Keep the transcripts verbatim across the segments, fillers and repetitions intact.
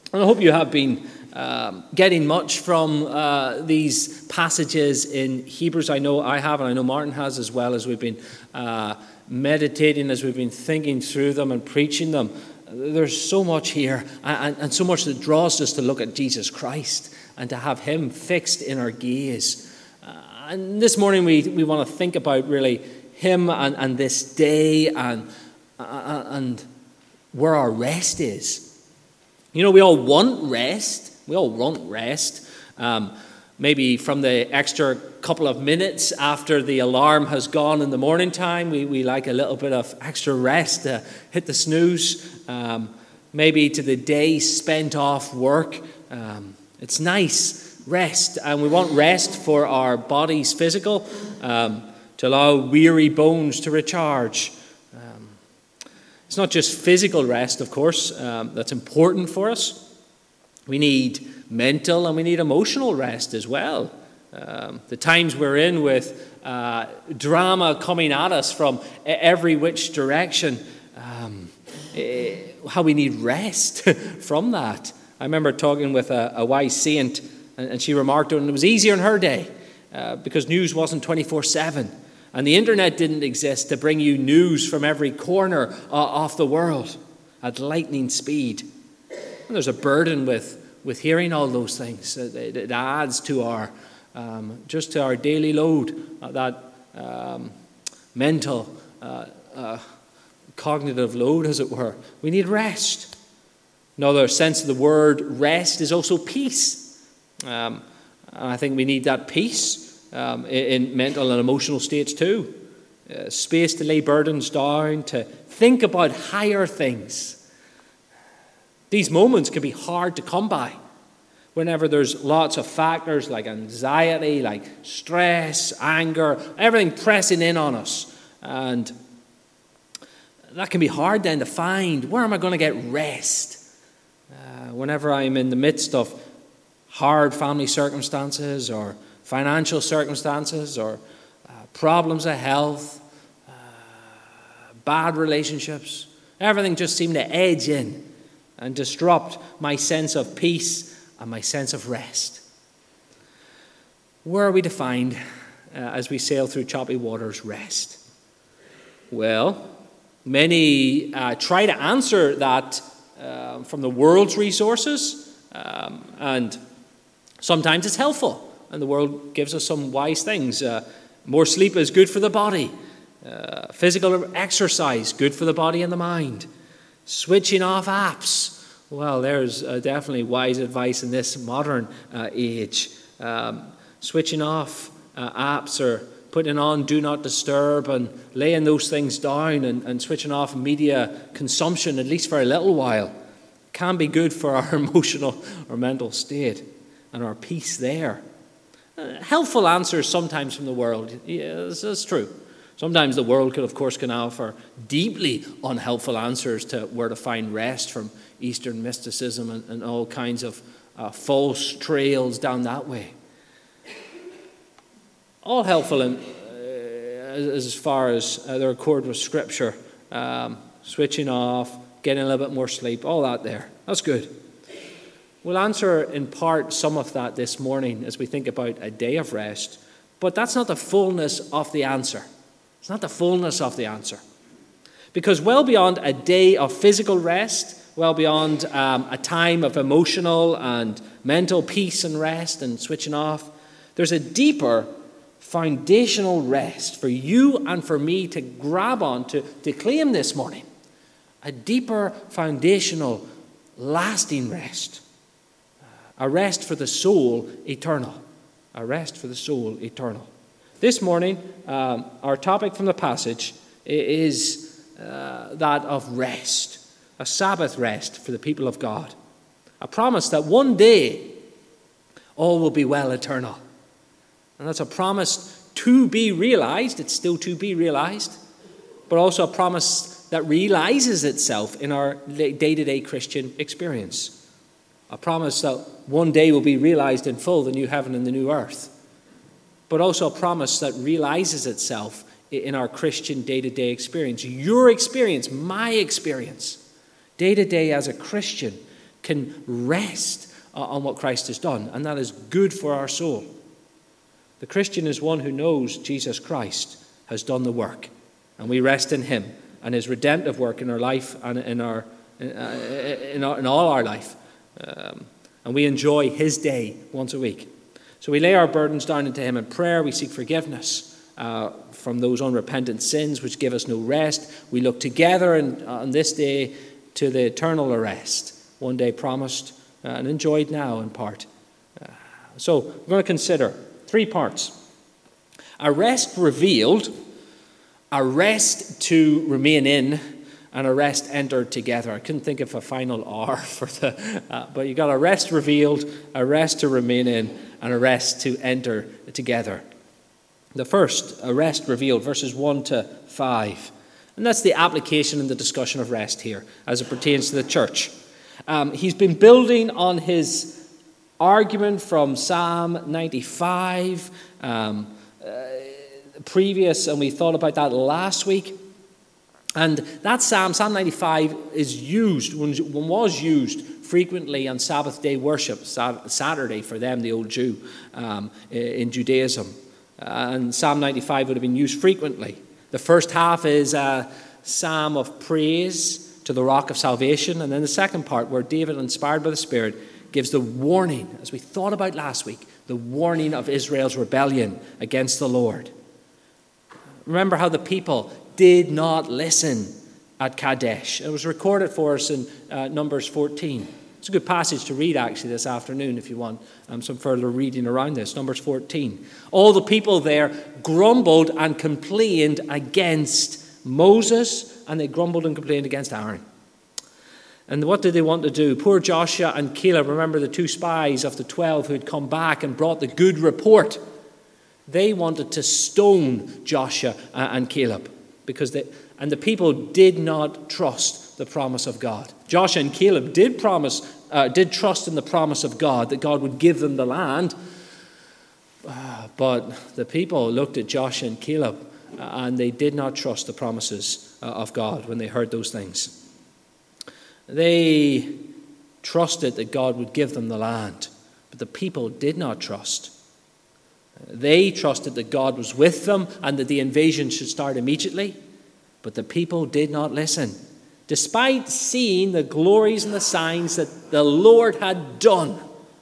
And I hope you have been um, getting much from uh, these passages in Hebrews. I know I have, and I know Martin has as well, as we've been uh, meditating, as we've been thinking through them and preaching them. There's so much here, and, and so much that draws us to look at Jesus Christ and to have him fixed in our gaze. Uh, and this morning we, we want to think about really him and, and this day and, uh, and where our rest is. You know, we all want rest. We all want rest. Um, maybe from the extra couple of minutes after the alarm has gone in the morning time, we, we like a little bit of extra rest to hit the snooze. Um, maybe to the day spent off work. Um, it's nice, rest. And we want rest for our bodies physical, um, to allow weary bones to recharge. It's not just physical rest, of course, um, that's important for us. We need mental and we need emotional rest as well. Um, the times we're in with uh, drama coming at us from every which direction, um, eh, how we need rest from that. I remember talking with a, a wise saint, and, and she remarked on it was easier in her day uh, because news wasn't twenty-four seven. And the internet didn't exist to bring you news from every corner uh, of the world at lightning speed. And there's a burden with, with hearing all those things. It, it adds to our, um, just to our daily load, uh, that um, mental, uh, uh, cognitive load, as it were. We need rest. Another sense of the word rest is also peace. Um, and I think we need that peace. Um, in, in mental and emotional states too. Uh, space to lay burdens down, to think about higher things. These moments can be hard to come by whenever there's lots of factors like anxiety, like stress, anger, everything pressing in on us. And that can be hard then to find, where am I going to get rest? Uh, whenever I'm in the midst of hard family circumstances or financial circumstances or uh, problems of health, uh, bad relationships. Everything just seemed to edge in and disrupt my sense of peace and my sense of rest. Where are we to find, uh, as we sail through choppy waters, rest? Well, many uh, try to answer that uh, from the world's resources, um, and sometimes it's helpful. And the world gives us some wise things. Uh, more sleep is good for the body. Uh, physical exercise, good for the body and the mind. Switching off apps. Well, there's uh, definitely wise advice in this modern uh, age. Um, switching off uh, apps or putting on do not disturb and laying those things down and, and switching off media consumption, at least for a little while, can be good for our emotional or mental state and our peace there. Helpful answers sometimes from the world. Yes, that's true. Sometimes the world could, of course, can offer deeply unhelpful answers to where to find rest from Eastern mysticism and, and all kinds of uh, false trails down that way. All helpful in, uh, as far as uh, their accord with Scripture. Um, switching off, getting a little bit more sleep, all that there. That's good. We'll answer in part some of that this morning as we think about a day of rest, but that's not the fullness of the answer. It's not the fullness of the answer. Because well beyond a day of physical rest, well beyond um, a time of emotional and mental peace and rest and switching off, there's a deeper foundational rest for you and for me to grab on, to, to claim this morning. A deeper foundational lasting rest. A rest for the soul eternal. A rest for the soul eternal. This morning, um, our topic from the passage is uh, that of rest. A Sabbath rest for the people of God. A promise that one day all will be well eternal. And that's a promise to be realized. It's still to be realized. But also a promise that realizes itself in our day-to-day Christian experience. A promise that one day will be realized in full, the new heaven and the new earth. But also a promise that realizes itself in our Christian day-to-day experience. Your experience, my experience, day-to-day as a Christian, can rest on what Christ has done, and that is good for our soul. The Christian is one who knows Jesus Christ has done the work, and we rest in him and his redemptive work in our life and in our in, uh, in, our, in all our life. Um, and we enjoy his day once a week. So we lay our burdens down into him in prayer. We seek forgiveness uh, from those unrepentant sins which give us no rest. We look together in, on this day to the eternal arrest, one day promised uh, and enjoyed now in part. Uh, so we're going to consider three parts. A rest revealed, a rest to remain in, and a rest entered together. I couldn't think of a final R for the, uh, but you got a rest revealed, a rest to remain in, and a rest to enter together. The first, a rest revealed, verses one to five. And that's the application and the discussion of rest here as it pertains to the church. Um, he's been building on his argument from Psalm ninety-five, um, uh, previous, and we thought about that last week. And that psalm, Psalm ninety-five, is used, was used frequently on Sabbath day worship, Saturday for them, the old Jew, um, in Judaism. And Psalm ninety-five would have been used frequently. The first half is a psalm of praise to the rock of salvation. And then the second part, where David, inspired by the Spirit, gives the warning, as we thought about last week, the warning of Israel's rebellion against the Lord. Remember how the people did not listen at Kadesh. It was recorded for us in uh, Numbers fourteen. It's a good passage to read, actually, this afternoon if you want um, some further reading around this. Numbers fourteen. All the people there grumbled and complained against Moses, and they grumbled and complained against Aaron. And what did they want to do? Poor Joshua and Caleb, remember the two spies of the twelve who had come back and brought the good report. They wanted to stone Joshua and Caleb, because they, and the people did not trust the promise of God. Joshua and Caleb did promise, uh, did trust in the promise of God, that God would give them the land. Uh, but the people looked at Joshua and Caleb, uh, and they did not trust the promises uh, of God when they heard those things. They trusted that God would give them the land, but the people did not trust. They trusted that God was with them and that the invasion should start immediately, but the people did not listen, despite seeing the glories and the signs that the Lord had done.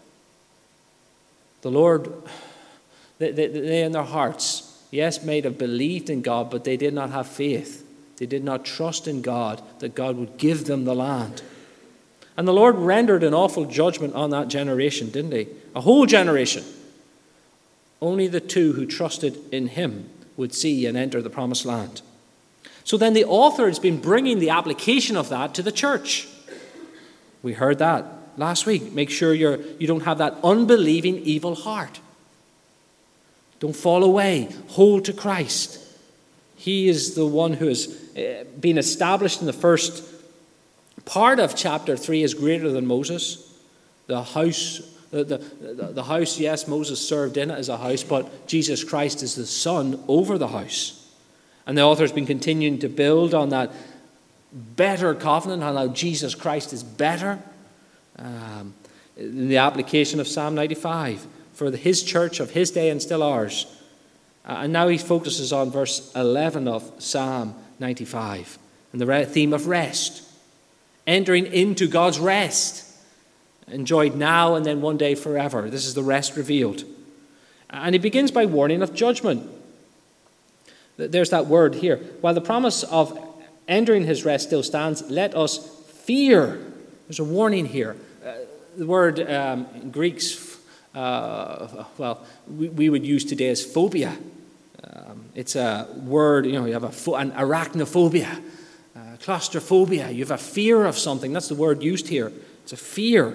The Lord, they, they, they in their hearts, yes, may have believed in God, but they did not have faith. They did not trust in God that God would give them the land. And the Lord rendered an awful judgment on that generation, didn't he? A whole generation. Only the two who trusted in him would see and enter the promised land. So then the author has been bringing the application of that to the church. We heard that last week. Make sure you're, you don't have that unbelieving, evil heart. Don't fall away. Hold to Christ. He is the one who has been established in the first part of chapter three as greater than Moses. The house, the, the, the house, yes, Moses served in it as a house, but Jesus Christ is the Son over the house. And the author has been continuing to build on that better covenant, on how Jesus Christ is better. Um, in the application of Psalm ninety-five for his church of his day and still ours. Uh, and now he focuses on verse eleven of Psalm ninety-five and the theme of rest. Entering into God's rest. Enjoyed now and then one day forever. This is the rest revealed. And he begins by warning of judgment. There's that word here. While the promise of entering his rest still stands, let us fear. There's a warning here. Uh, the word um, in Greek's, uh, well, we, we would use today as phobia. Um, it's a word, you know, you have a pho- an arachnophobia, uh, claustrophobia. You have a fear of something. That's the word used here. It's a fear.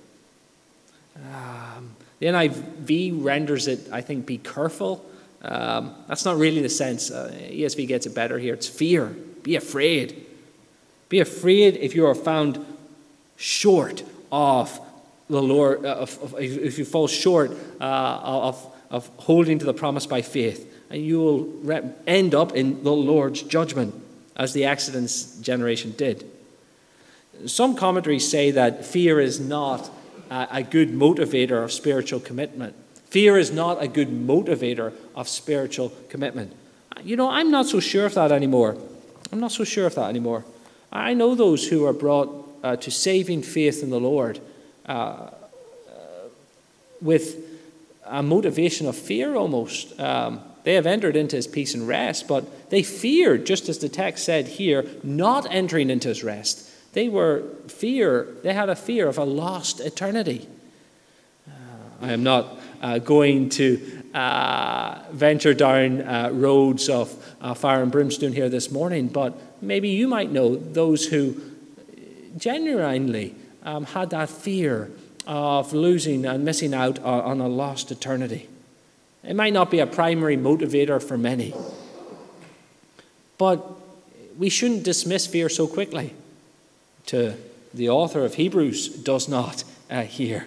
Um, the N I V renders it, I think, be careful. Um, that's not really the sense. Uh, E S V gets it better here. It's fear. Be afraid. Be afraid if you are found short of the Lord, uh, of, of, if you fall short uh, of, of holding to the promise by faith. And you will re- end up in the Lord's judgment, as the Exodus generation did. Some commentaries say that fear is not a, a good motivator of spiritual commitment. Fear is not a good motivator of spiritual commitment. You know, I'm not so sure of that anymore. I'm not so sure of that anymore. I know those who are brought uh, to saving faith in the Lord uh, uh, with a motivation of fear almost. Um, they have entered into his peace and rest, but they feared, just as the text said here, not entering into his rest. They were fear, they had a fear of a lost eternity. Uh, I am not uh, going to uh, venture down uh, roads of uh, fire and brimstone here this morning, but maybe you might know those who genuinely um, had that fear of losing and missing out on a lost eternity. It might not be a primary motivator for many, but we shouldn't dismiss fear so quickly. To the author of Hebrews does not uh, here.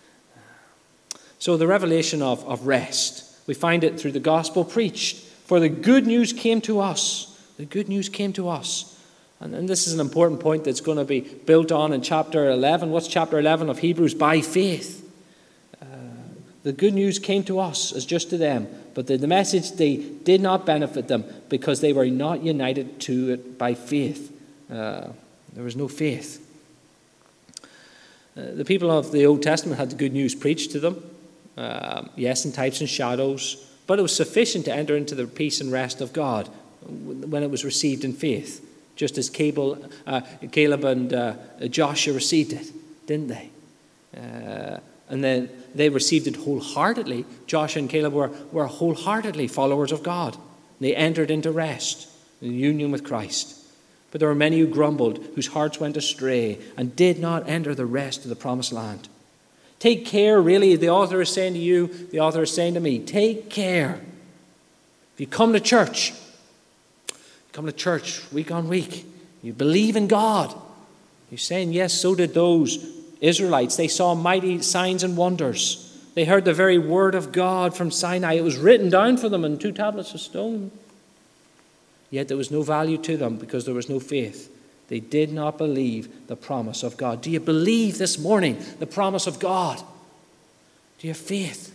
So the revelation of, of rest, we find it through the gospel preached. For the good news came to us. The good news came to us. And, and this is an important point that's going to be built on in chapter eleven. What's chapter eleven of Hebrews? By faith. Uh, the good news came to us as just to them. But the, the message, they did not benefit them because they were not united to it by faith. Uh, There was no faith. Uh, the people of the Old Testament had the good news preached to them, uh, yes, in types and shadows, but it was sufficient to enter into the peace and rest of God when it was received in faith, just as Caleb, uh, Caleb and uh, Joshua received it, didn't they? Uh, and then they received it wholeheartedly. Joshua and Caleb were, were wholeheartedly followers of God. They entered into rest, in union with Christ. But there were many who grumbled, whose hearts went astray, and did not enter the rest of the promised land. Take care, really, the author is saying to you, the author is saying to me, take care. If you come to church, you come to church week on week, you believe in God. You're saying, yes, so did those Israelites. They saw mighty signs and wonders. They heard the very word of God from Sinai. It was written down for them on two tablets of stone. Yet there was no value to them because there was no faith. They did not believe the promise of God. Do you believe this morning the promise of God? Do you have faith?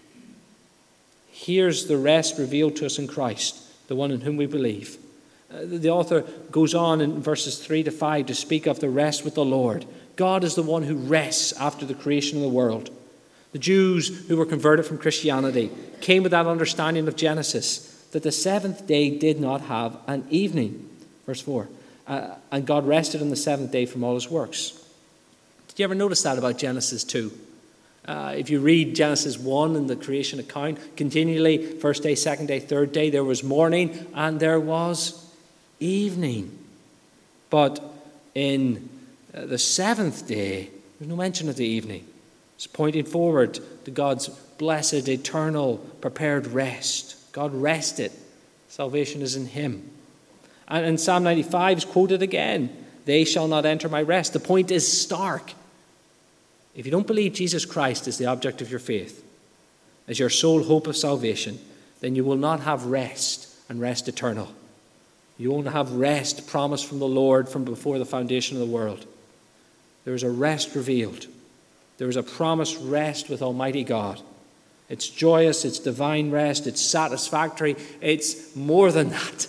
Here's the rest revealed to us in Christ, the one in whom we believe. Uh, the author goes on in verses three to five to speak of the rest with the Lord. God is the one who rests after the creation of the world. The Jews who were converted from Christianity came with that understanding of Genesis, that the seventh day did not have an evening. Verse four. Uh, and God rested on the seventh day from all his works. Did you ever notice that about Genesis two? Uh, if you read Genesis one in the creation account, continually, first day, second day, third day, there was morning and there was evening. But in uh, the seventh day, there's no mention of the evening. It's pointing forward to God's blessed, eternal, prepared rest. God rested. Salvation is in him. And in Psalm ninety-five is quoted again. They shall not enter my rest. The point is stark. If you don't believe Jesus Christ is the object of your faith, as your sole hope of salvation, then you will not have rest and rest eternal. You won't have rest promised from the Lord from before the foundation of the world. There is a rest revealed. There is a promised rest with Almighty God. It's joyous, it's divine rest, it's satisfactory, it's more than that.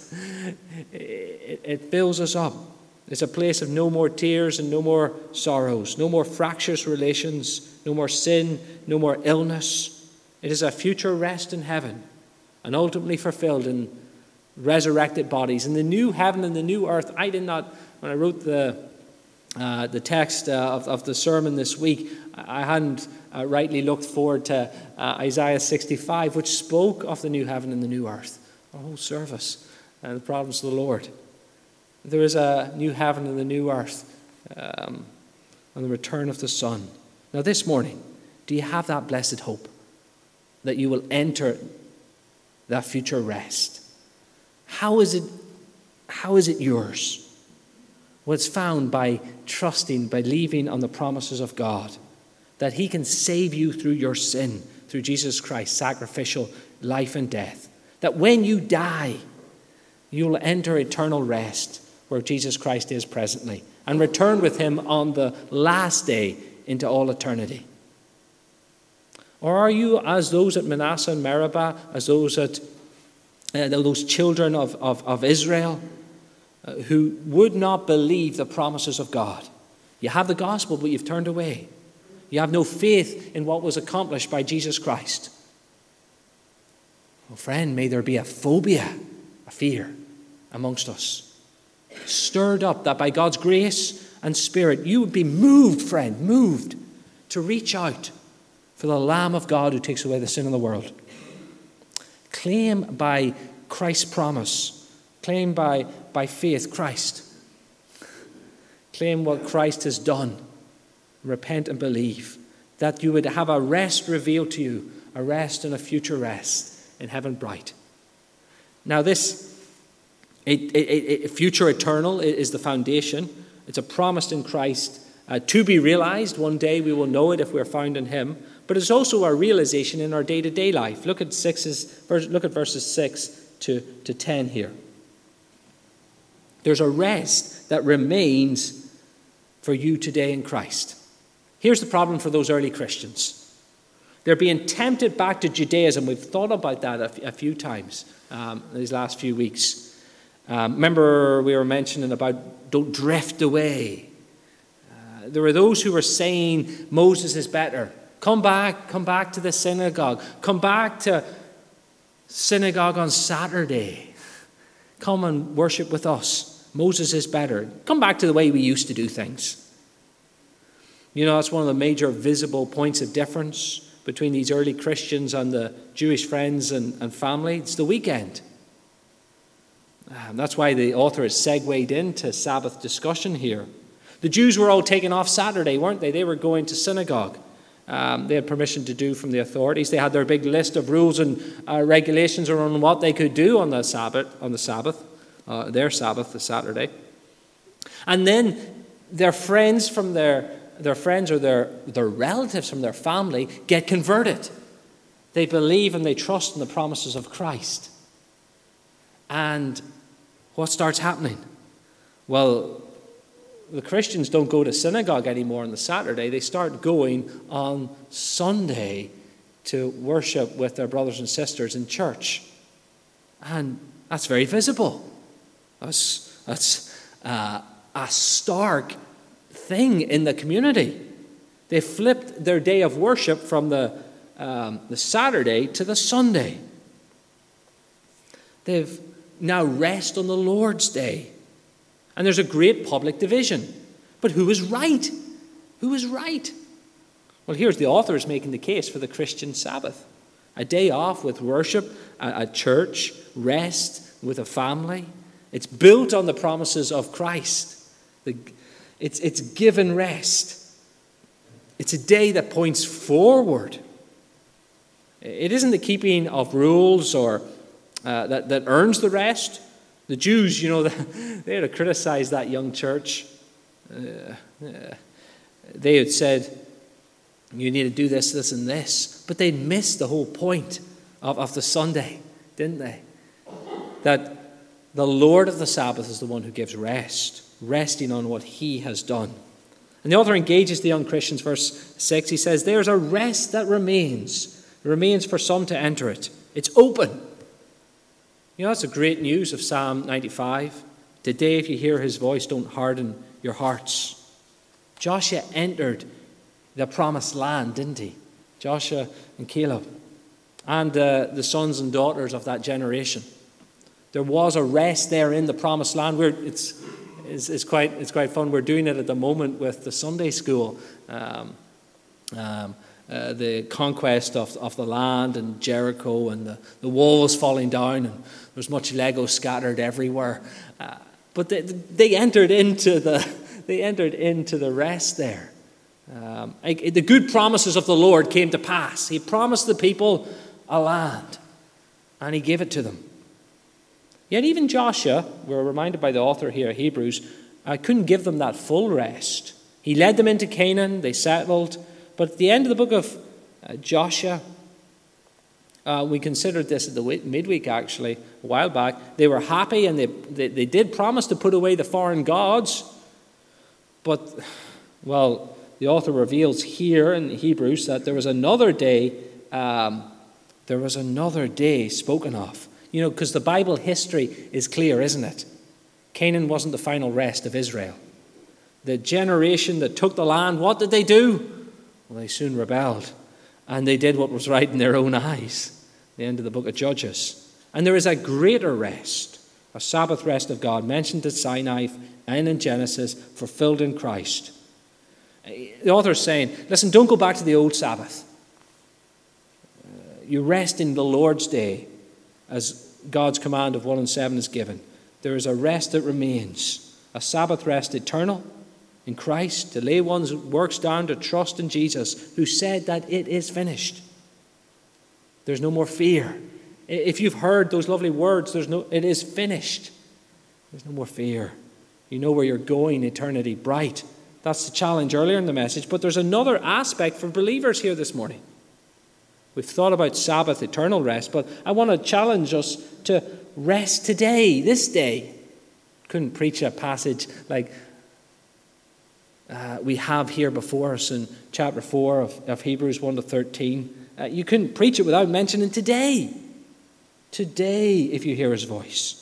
It, it fills us up. It's a place of no more tears and no more sorrows, no more fractious relations, no more sin, no more illness. It is a future rest in heaven and ultimately fulfilled in resurrected bodies. In the new heaven and the new earth, I did not, when I wrote the uh, the text uh, of, of the sermon this week, I hadn't uh, rightly looked forward to uh, Isaiah sixty-five, which spoke of the new heaven and the new earth. Our whole service and the providence of the Lord. There is a new heaven and the new earth um, and the return of the Son. Now this morning, do you have that blessed hope that you will enter that future rest? How is it, how is it yours? Well, it's found by trusting, believing on the promises of God, that he can save you through your sin, through Jesus Christ's sacrificial life and death. That when you die, you will enter eternal rest where Jesus Christ is presently, and return with him on the last day into all eternity? Or are you as those at Manasseh and Meribah, as those at uh, those children of, of, of Israel uh, who would not believe the promises of God? You have the gospel, but you've turned away. You have no faith in what was accomplished by Jesus Christ. Well, friend, may there be a phobia, a fear amongst us, stirred up that by God's grace and Spirit you would be moved, friend, moved to reach out for the Lamb of God who takes away the sin of the world. Claim by Christ's promise. Claim by, by faith Christ. Claim what Christ has done. Repent and believe. That you would have a rest revealed to you. A rest and a future rest in heaven bright. Now this it, it, it, future eternal is the foundation. It's a promise in Christ uh, to be realized. One day we will know it if we're found in him. But it's also our realization in our day-to-day life. Look at sixes, look at verses six to, to ten here. There's a rest that remains for you today in Christ. Here's the problem for those early Christians. They're being tempted back to Judaism. We've thought about that a, f- a few times um, these last few weeks. Um, remember we were mentioning about don't drift away. Uh, there were those who were saying Moses is better. Come back, come back to the synagogue. Come back to synagogue on Saturday. Come and worship with us. Moses is better. Come back to the way we used to do things. You know, that's one of the major visible points of difference between these early Christians and the Jewish friends and, and family. It's the weekend. Um, that's why the author has segued into Sabbath discussion here. The Jews were all taken off Saturday, weren't they? They were going to synagogue. Um, they had permission to do from the authorities. They had their big list of rules and uh, regulations around what they could do on the Sabbath, on the Sabbath, uh, their Sabbath, the Saturday. And then their friends from their their friends or their their relatives from their family get converted. They believe and they trust in the promises of Christ. And what starts happening? Well, the Christians don't go to synagogue anymore on the Saturday. They start going on Sunday to worship with their brothers and sisters in church. And that's very visible. That's, that's uh, a stark thing in the community. They flipped their day of worship from the, um, the Saturday to the Sunday. They've now rest on the Lord's Day. And there's a great public division. But who is right? Who is right? Well, here's the author is making the case for the Christian Sabbath. A day off with worship, a church, rest with a family. It's built on the promises of Christ. It's, it's given rest. It's a day that points forward. It isn't the keeping of rules or uh, that, that earns the rest. The Jews, you know, they had criticized that young church. Uh, uh, they had said, you need to do this, this, and this. But they'd missed the whole point of, of the Sunday, didn't they? That the Lord of the Sabbath is the one who gives rest, resting on what he has done. And the author engages the young Christians, verse six. He says, there's a rest that remains. It remains for some to enter it. It's open. You know, that's the great news of Psalm ninety-five. Today, if you hear his voice, don't harden your hearts. Joshua entered the promised land, didn't he? Joshua and Caleb. And uh, the sons and daughters of that generation. There was a rest there in the promised land. We're, it's, it's, it's, quite, it's quite fun. We're doing it at the moment with the Sunday school. Um, um, Uh, the conquest of, of the land and Jericho and the, the walls falling down, and there's much Lego scattered everywhere. Uh, but they, they entered into the they entered into the rest there. Um, the good promises of the Lord came to pass. He promised the people a land, and he gave it to them. Yet even Joshua, we're reminded by the author here, Hebrews, uh, couldn't give them that full rest. He led them into Canaan. They settled. But at the end of the book of uh, Joshua, uh, we considered this at the midweek actually, a while back. They were happy and they, they, they did promise to put away the foreign gods. But, well, the author reveals here in Hebrews that there was another day, um, there was another day spoken of. You know, because the Bible history is clear, isn't it? Canaan wasn't the final rest of Israel. The generation that took the land, what did they do? Well, they soon rebelled. And they did what was right in their own eyes. The end of the book of Judges. And there is a greater rest, a Sabbath rest of God, mentioned at Sinai and in Genesis, fulfilled in Christ. The author is saying, listen, don't go back to the old Sabbath. Uh, you rest in the Lord's day, as God's command of one and seven is given. There is a rest that remains, a Sabbath rest eternal in Christ, to lay one's works down, to trust in Jesus, who said that it is finished. There's no more fear. If you've heard those lovely words, there's no, it is finished. There's no more fear. You know where you're going, eternity bright. That's the challenge earlier in the message. But there's another aspect for believers here this morning. We've thought about Sabbath, eternal rest, but I want to challenge us to rest today, this day. Couldn't preach a passage like uh, we have here before us in chapter four of, of Hebrews one to thirteen. Uh, you couldn't preach it without mentioning today. Today, if you hear his voice.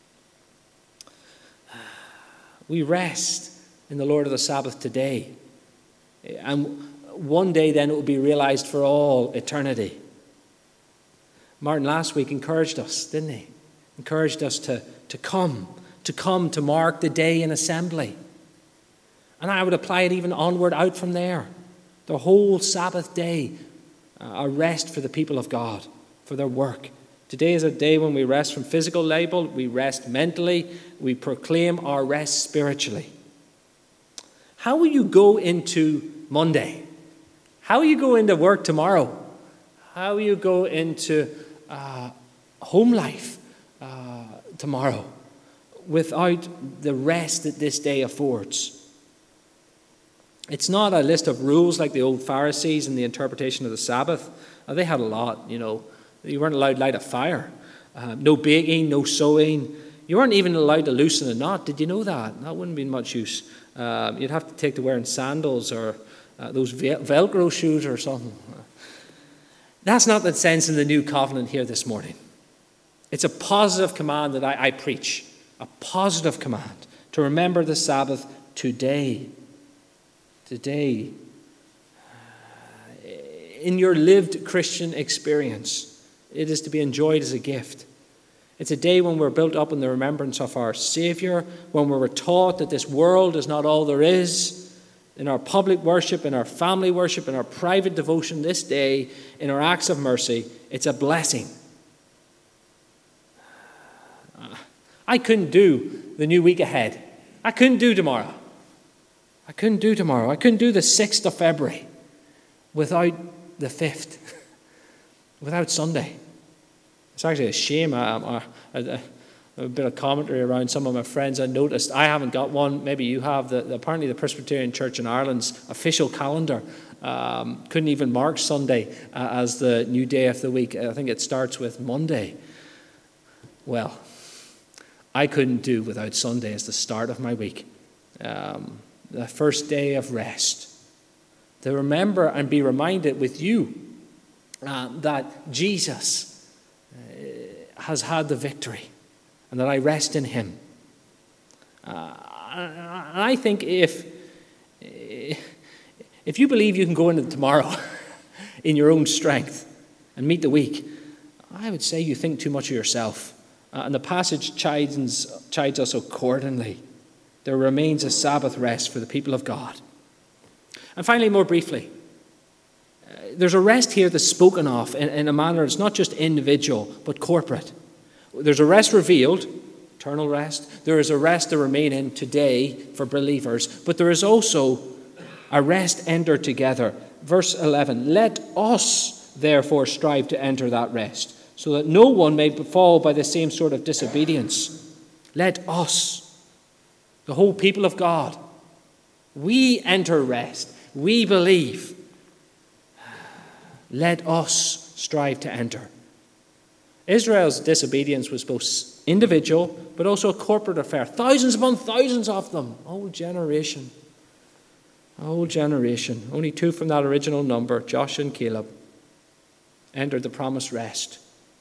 We rest in the Lord of the Sabbath today. And one day then it will be realized for all eternity. Martin last week encouraged us, didn't he? Encouraged us to, to come, to come to mark the day in assembly. And I would apply it even onward out from there. The whole Sabbath day, a rest for the people of God, for their work. Today is a day when we rest from physical labor, we rest mentally, we proclaim our rest spiritually. How will you go into Monday? How will you go into work tomorrow? How will you go into uh, home life uh, tomorrow without the rest that this day affords? It's not a list of rules like the old Pharisees and the interpretation of the Sabbath. Uh, they had a lot, you know. You weren't allowed to light a fire. Uh, no baking, no sewing. You weren't even allowed to loosen a knot. Did you know that? That wouldn't be much use. Uh, you'd have to take to wearing sandals or uh, those vel- Velcro shoes or something. That's not the sense in the new covenant here this morning. It's a positive command that I, I preach. A positive command to remember the Sabbath today. Today. In your lived Christian experience, it is to be enjoyed as a gift. It's a day when we're built up in the remembrance of our Savior, when we're taught that this world is not all there is. In our public worship, in our family worship, in our private devotion this day, in our acts of mercy, it's a blessing. I couldn't do the new week ahead. I couldn't do tomorrow. I couldn't do tomorrow. I couldn't do the sixth of February without the fifth, without Sunday. It's actually a shame. I, I, I, a bit of commentary around some of my friends. I noticed I haven't got one. Maybe you have. The, the, apparently the Presbyterian Church in Ireland's official calendar um, couldn't even mark Sunday uh, as the new day of the week. I think it starts with Monday. Well, I couldn't do without Sunday as the start of my week. Um, the first day of rest. To remember and be reminded with you uh, that Jesus uh, has had the victory and that I rest in him. Uh, and I think if, if you believe you can go into tomorrow in your own strength and meet the week, I would say you think too much of yourself. Uh, and the passage chides, chides us accordingly. There remains a Sabbath rest for the people of God. And finally, more briefly, uh, there's a rest here that's spoken of in, in a manner that's not just individual, but corporate. There's a rest revealed, eternal rest. There is a rest to remain in today for believers, but there is also a rest entered together. Verse eleven, let us therefore strive to enter that rest, so that no one may fall by the same sort of disobedience. Let us, the whole people of God, we enter rest. We believe. Let us strive to enter. Israel's disobedience was both individual, but also a corporate affair. Thousands upon thousands of them. Oh, generation. A whole generation, only two from that original number, Joshua and Caleb, entered the promised rest.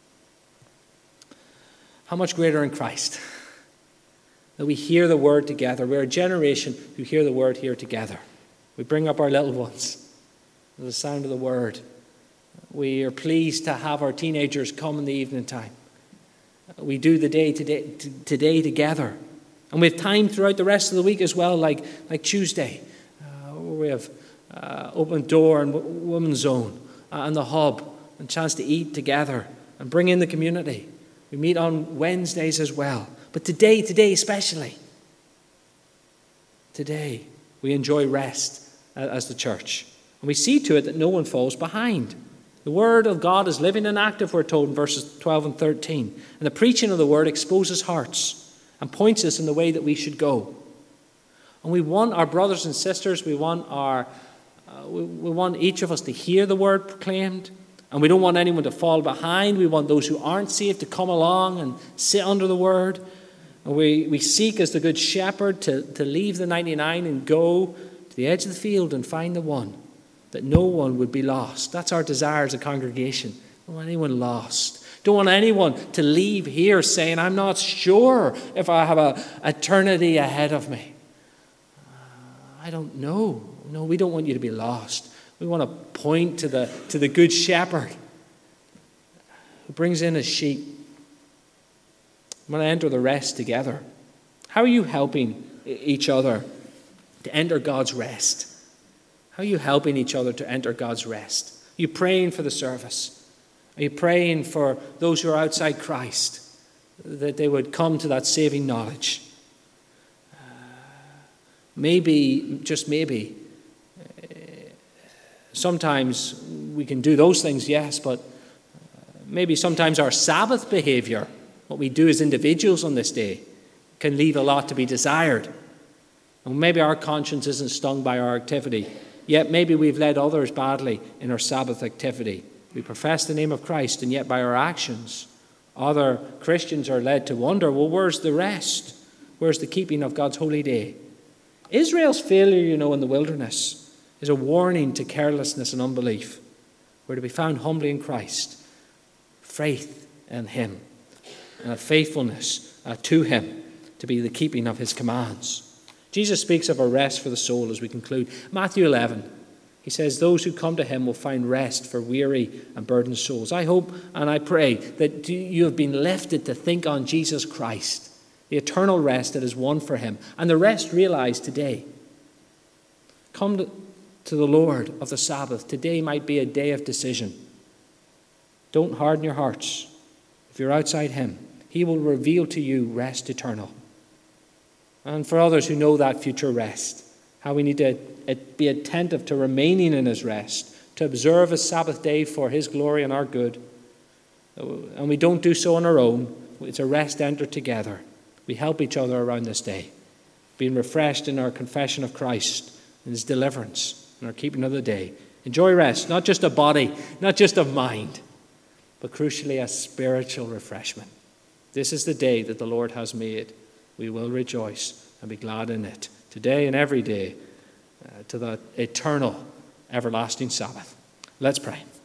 How much greater in Christ that we hear the word together. We're a generation who hear the word here together. We bring up our little ones to the sound of the word. We are pleased to have our teenagers come in the evening time. We do the day today, today together. And we have time throughout the rest of the week as well, like, like Tuesday, uh, where we have uh, open door and w- women's zone uh, and the hub, and chance to eat together and bring in the community. We meet on Wednesdays as well. But today, today especially, today we enjoy rest as the church. And we see to it that no one falls behind. The word of God is living and active, we're told in verses twelve and thirteen. And the preaching of the word exposes hearts and points us in the way that we should go. And we want our brothers and sisters, we want our, uh, we, we want each of us to hear the word proclaimed. And we don't want anyone to fall behind. We want those who aren't saved to come along and sit under the word. And we, we seek as the good shepherd to, to leave the ninety-nine and go to the edge of the field and find the one, that no one would be lost. That's our desire as a congregation. Don't want anyone lost. Don't want anyone to leave here saying, I'm not sure if I have an eternity ahead of me. Uh, I don't know. No, we don't want you to be lost. We want to point to the, to the good shepherd who brings in his sheep. We want to enter the rest together. How are you helping each other to enter God's rest? How are you helping each other to enter God's rest? Are you praying for the service? Are you praying for those who are outside Christ, that they would come to that saving knowledge? Uh, maybe, just maybe, sometimes we can do those things, yes, but maybe sometimes our Sabbath behavior, what we do as individuals on this day, can leave a lot to be desired. And maybe our conscience isn't stung by our activity, yet maybe we've led others badly in our Sabbath activity. We profess the name of Christ, and yet by our actions, other Christians are led to wonder, well, where's the rest? Where's the keeping of God's holy day? Israel's failure, you know, in the wilderness is a warning to carelessness and unbelief. We're to be found humbly in Christ, faith in him, and a faithfulness uh, to him to be the keeping of his commands. Jesus speaks of a rest for the soul as we conclude. Matthew eleven, he says, those who come to him will find rest for weary and burdened souls. I hope and I pray that you have been lifted to think on Jesus Christ, the eternal rest that is won for him, and the rest realized today. Come to to the Lord of the Sabbath. Today might be a day of decision. Don't harden your hearts. If you're outside him, he will reveal to you rest eternal. And for others who know that future rest, how we need to be attentive to remaining in his rest, to observe a Sabbath day for his glory and our good. And we don't do so on our own. It's a rest entered together. We help each other around this day, being refreshed in our confession of Christ and his deliverance and our keeping of the day. Enjoy rest, not just of body, not just of mind, but crucially a spiritual refreshment. This is the day that the Lord has made. We will rejoice and be glad in it, today and every day, uh, to the eternal, everlasting Sabbath. Let's pray.